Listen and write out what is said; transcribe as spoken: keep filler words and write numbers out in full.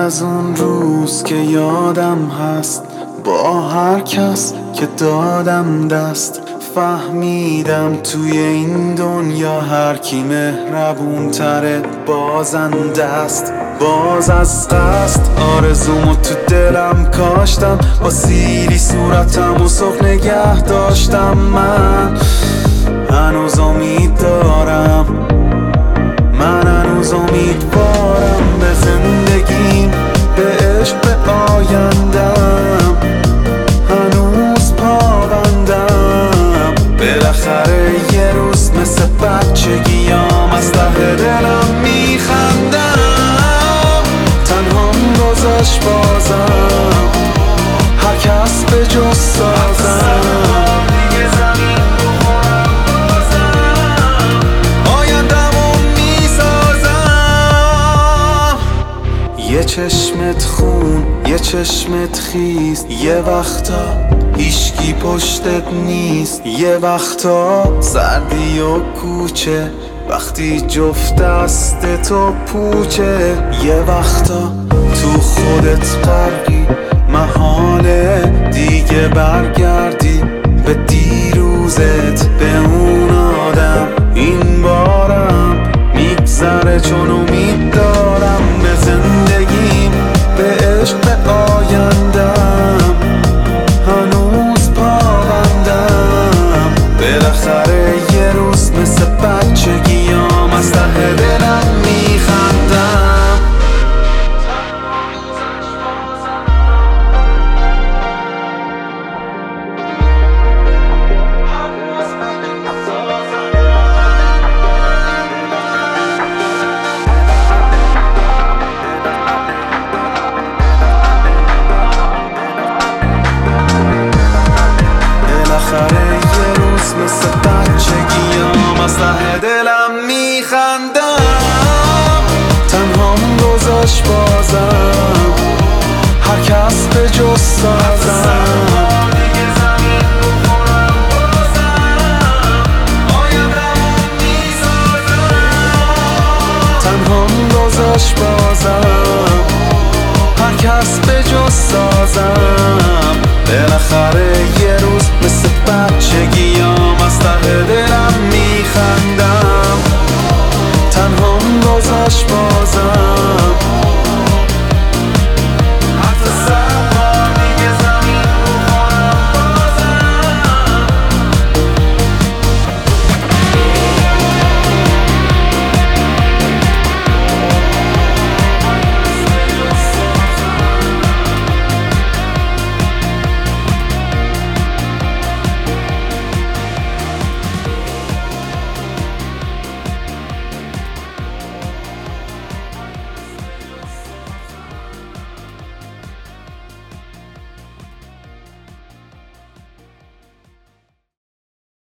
از اون روز که یادم هست، با هر کس که دادم دست، فهمیدم توی این دنیا هر کی مهربون تره بازنده است. باز از قصد آرزومو تو دلم کاشتم، با سیلی صورتم و سرخ نگه داشتم. من هنوز امید دارم، من هنوز امیدوارم به زندگیم، به عشق، به آیندم. هنوز پابندم، بالاخره یه روز مثل بچگیام از ته دلم میخندم. تنهام گذاشت بازم، هر کس به جز سازم. یه چشمت خون، یه چشمت خیز، یه وقتا هیشکی پشتت نیست. یه وقتا سردی و کوچه وقتی جفت دست تو پوچه. یه وقتا تو خودت غرقی، محاله دیگه برگردی به دیروزت، به اون آدم. این بارم میگذره چون امید دارم به زندگیم، به عشق، به آیندم. هنوز پابندم، بالاخره یه روز مثل بچگیام از ته دلم میخندم. بالاخره یه روز مثل بچگیام از ته دلم میخندم. تنهام گذاشت بازم، هر کس به جز سازم. تنهام گذاشت بازم، هر کس به جز سازم. بالاخره یه روز مثل بچگیام از ته دلم میخندم. تنهام گذاشت